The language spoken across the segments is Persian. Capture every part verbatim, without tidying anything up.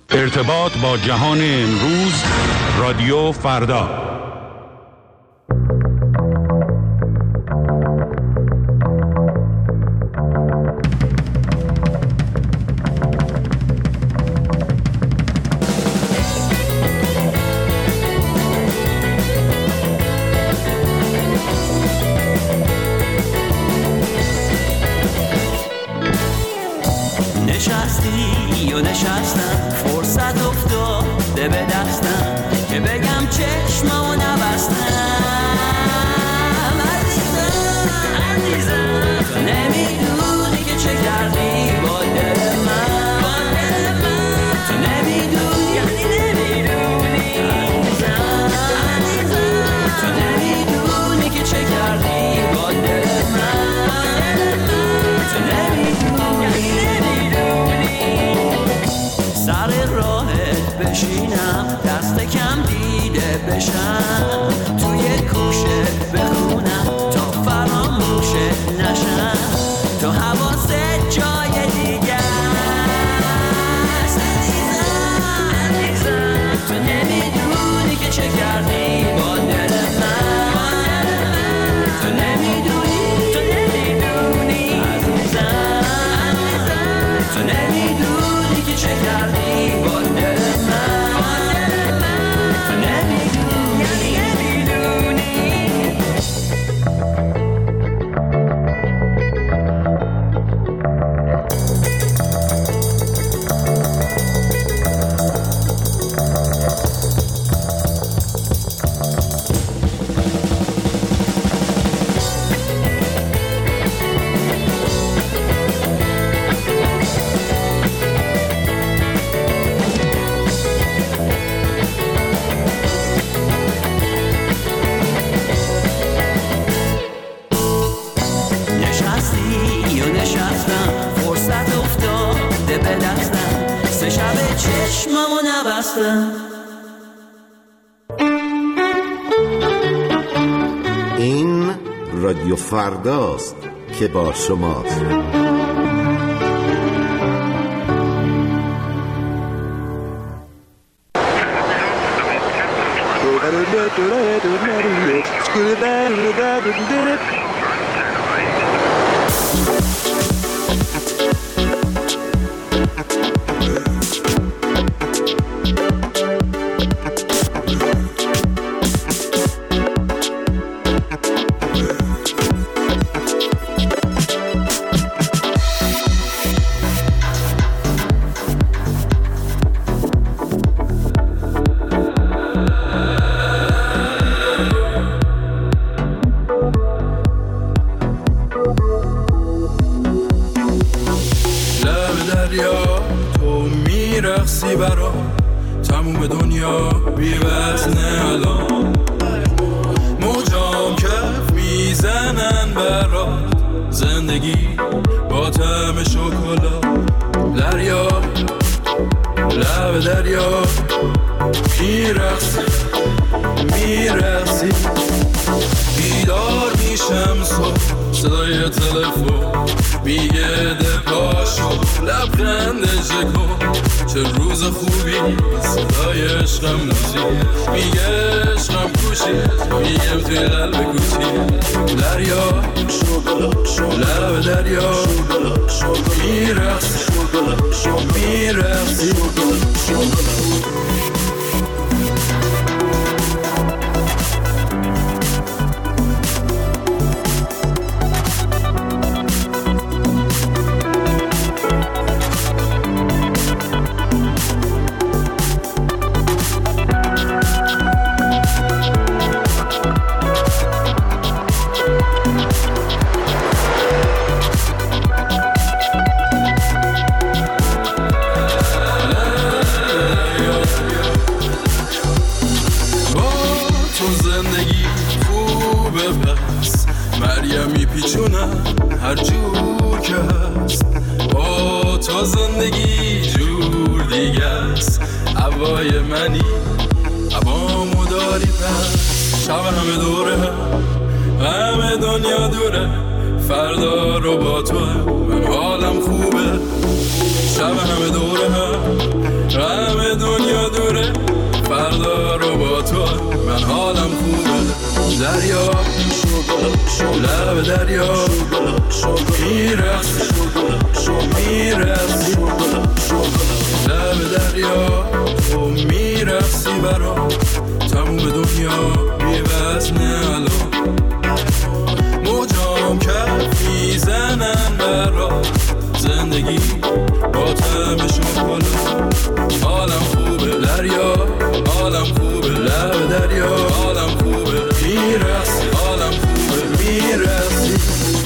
ارتباط با جهان امروز، رادیو فردا. نشستی و نشستم، فرصت افتاده به دستم که بگم چشممو نبستم. عزیزم عزیزم تو نمیدونی که چه کردی با دل من، با دل من تو نمیدونی، یعنی نمیدونی. عزیزم عزیزم تو نمیدونی که چه کردی با دل من، تو نمیدونی، یعنی سر راهت بشینم، دست کم دیده بشم، توی کوشت بخونم تا فراموشت نشم، تو حواست جای دیگه است. عزیزم عزیزم تو نمیدونی که چه کردی با دل من، تو نمیدونی، تو نمیدونی. عزیزم عزیزم تو نمیدونی که چه کردی با دل من، تو نمیدونی، نمیدونی. نشستی و نشستم، فرصت افتاده به دستم، سه شب چشممو نبستم. این رادیو فرداست که با شماست. رقصی برا تموم دنیا بی وزنه الان، موجام کف میزنن برات، زندگی با طعم شکلات. دریا لب دریا میرقصی میرقصی، بیدار میشم صبح صدای تلفن میگه ده پاشو لبخندش کن، چه روز خوبی صدای عشقم نوشی، میگه عشقم کوشی، میگم توی قلب کوچی. دریا لب دریا میرقصی میرقصی. هر جور که هست با تو زندگی جور دیگه است. هوای منی هوامو داری پس، شب همه دوره همه دنیا دوره، فردا رو با تو من حالم خوبه. شب همه دوره همه دریا لب دریا میرقصی میرقصی لب دریا تو میرقصی برا تموم دنیا بی وزنه الان موجام کف میزنن برا زندگی با تمشون بالا حالم خوبه دریا حالم خوبه لب دریا حالم خوبه میرقصی حالم خوبه میرقصی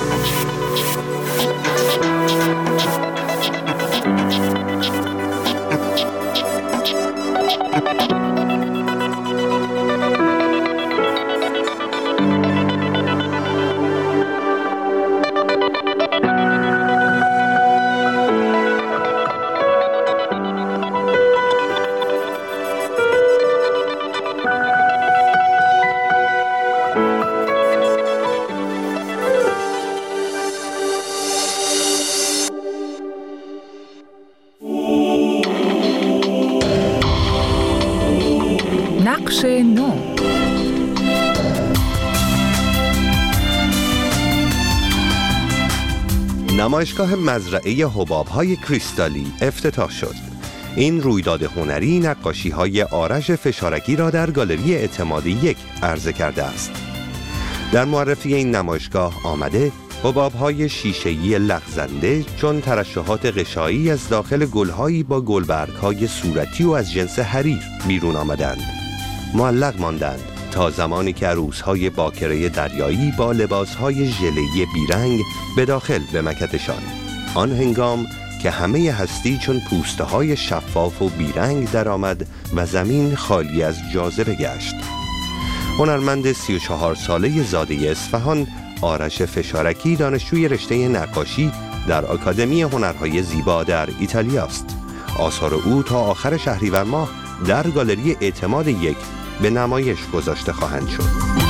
نقش نو. نمایشگاه مزرعه حباب‌های کریستالی افتتاح شد. این رویداد هنری نقاشی‌های آرش فشارکی را در گالری اعتماد یک عرضه کرده است. در معرفی این نمایشگاه آمده حباب‌های شیشه‌ای لغزنده چون ترشحات غشایی از داخل گل‌هایی با گلبرگ‌های صورتی و از جنس حریر بیرون آمدند. معلق ماندند تا زمانی که عروس‌های باکره دریایی با لباس‌های ژله‌ای بیرنگ به داخل بمکدشان. آن هنگام که همه هستی چون پوسته‌های شفاف و بیرنگ درآمد و زمین خالی از جاذبه گشت. هنرمند سی و چهار ساله زاده اصفهان آرش فشارکی دانشجوی رشته نقاشی در آکادمی هنرهای زیبا در ایتالیا است. آثار او تا آخر شهریور ماه در گالری اعتماد یک به نمایش گذاشته خواهند شد.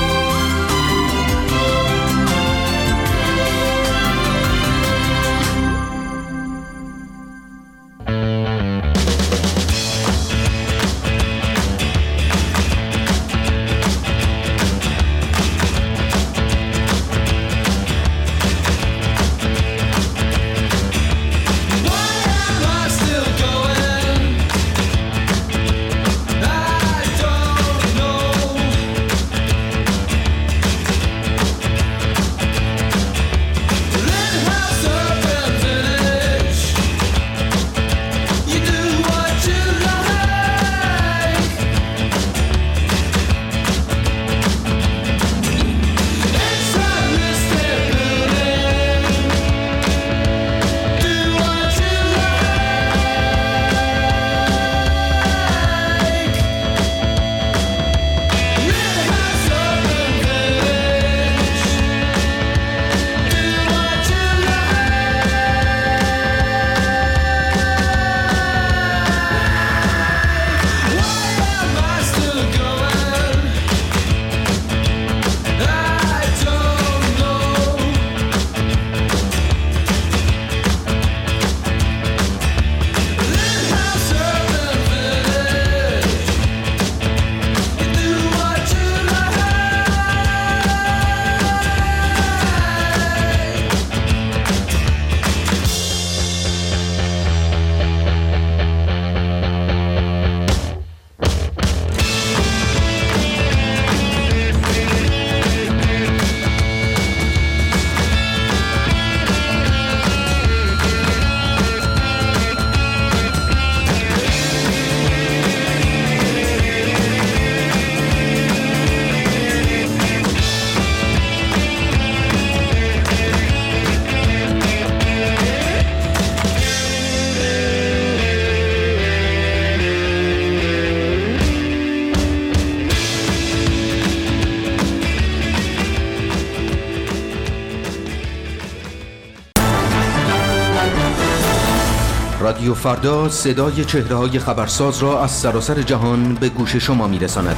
رادیو فردا صدای چهره‌های خبرساز را از سراسر جهان به گوش شما می‌رساند.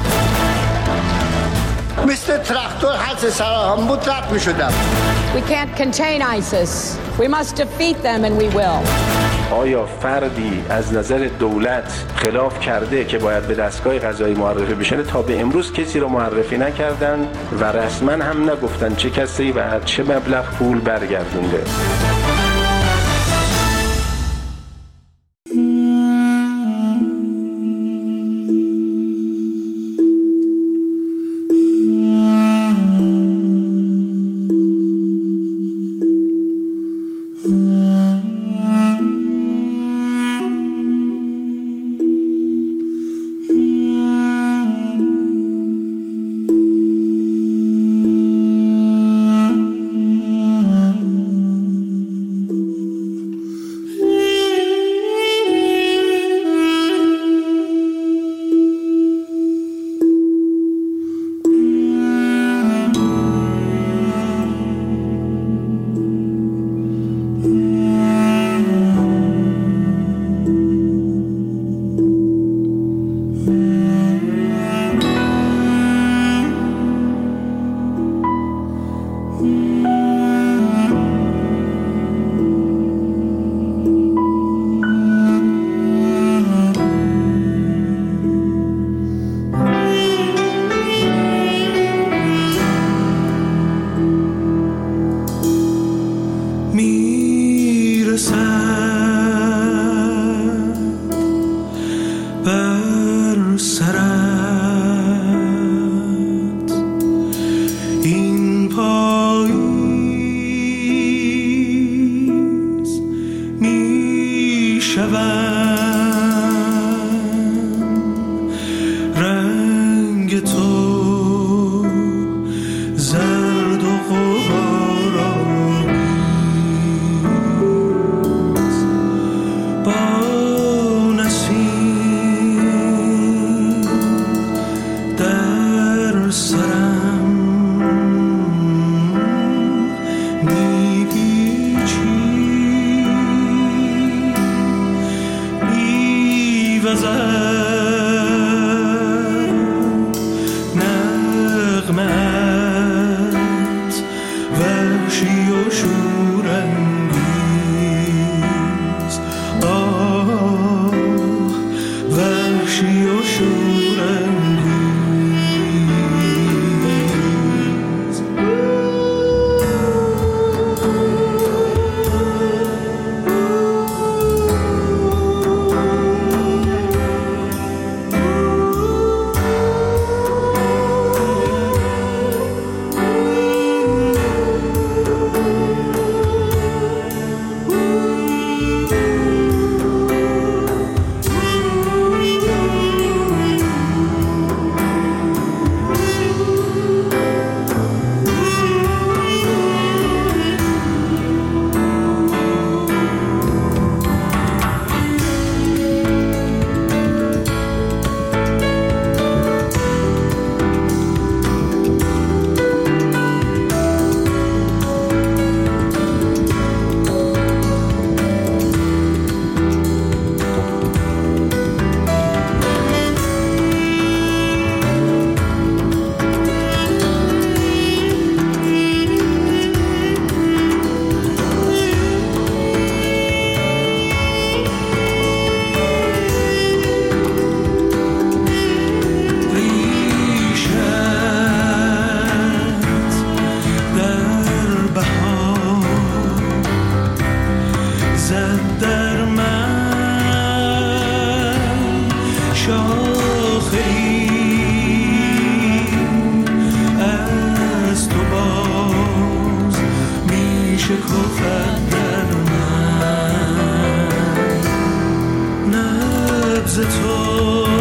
مثل تراکتور حد سراهم بود رد می‌شدم. We can't contain ISIS. We must defeat them and we will. آیا فردی از نظر دولت خلاف کرده که باید به دستگاه قضایی معرفی بشه؟ تا به امروز کسی رو معرفی نکردن و رسما هم نگفتن چه کسی و چه مبلغ پول برگردونده. نبض تو